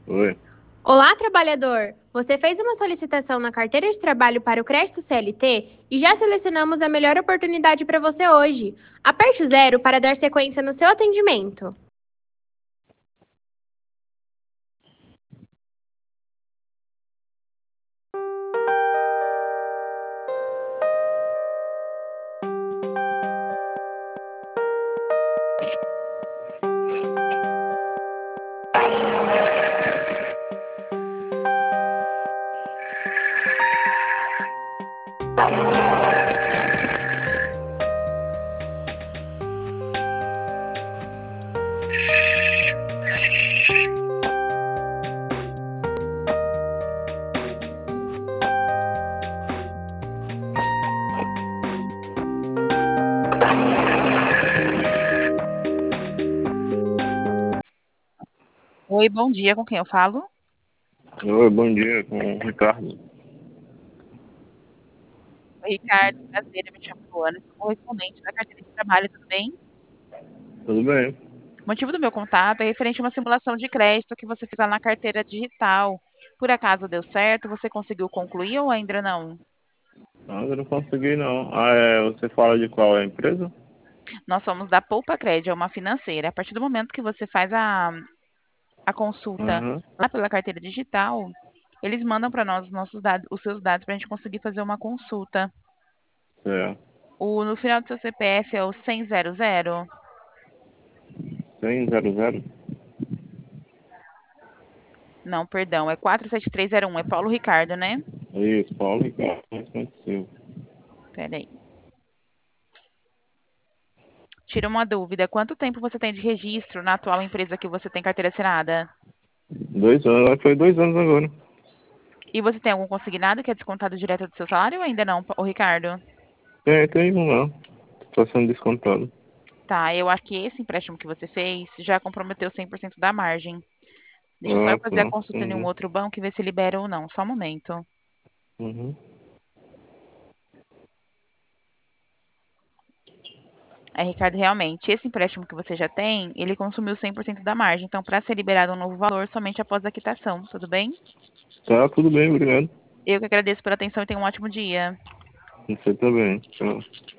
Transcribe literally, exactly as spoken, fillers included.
Oi. Olá, trabalhador! Você fez uma solicitação na carteira de trabalho para o crédito C L T e já selecionamos a melhor oportunidade para você hoje. Aperte o zero para dar sequência no seu atendimento. Oi, bom dia, com quem eu falo? Oi, bom dia, com o Ricardo. Oi, Ricardo, prazer, eu me chamo Luana, sou correspondente da carteira de trabalho, tudo bem? Tudo bem? O motivo do meu contato é referente a uma simulação de crédito que você fez lá na carteira digital. Por acaso deu certo? Você conseguiu concluir ou ainda não? Não, eu não consegui não. Ah, é, você fala de qual é a empresa? Nós somos da Poupa Crédito, é uma financeira. A partir do momento que você faz a, a consulta Aham, lá pela carteira digital, eles mandam para nós os nossos dados, os seus dados para a gente conseguir fazer uma consulta. certo. O, no final do seu C P F é o cem zero zero? cem zero zero? Não, perdão, é quatro sete três zero um, é Paulo Ricardo, né? Isso, Paulo Ricardo, responde seu. Espera aí. Tira uma dúvida. Quanto tempo você tem de registro na atual empresa que você tem carteira assinada? Dois anos, foi dois anos agora. E você tem algum consignado que é descontado direto do seu salário ou ainda não, ô Ricardo? Tem, tem um lá, está sendo descontado. Tá, eu acho que esse empréstimo que você fez já comprometeu cem por cento da margem. Deixa eu só Ah, eu fazer a tá, consulta em um entendi. outro banco e ver se libera ou não. Só um momento. Uhum. É, Ricardo, realmente, esse empréstimo que você já tem, ele consumiu cem por cento da margem. Então, para ser liberado um novo valor, somente após a quitação. Tudo bem? Tá, tudo bem, obrigado. Eu que agradeço pela atenção e tenha um ótimo dia. Você também. Tchau.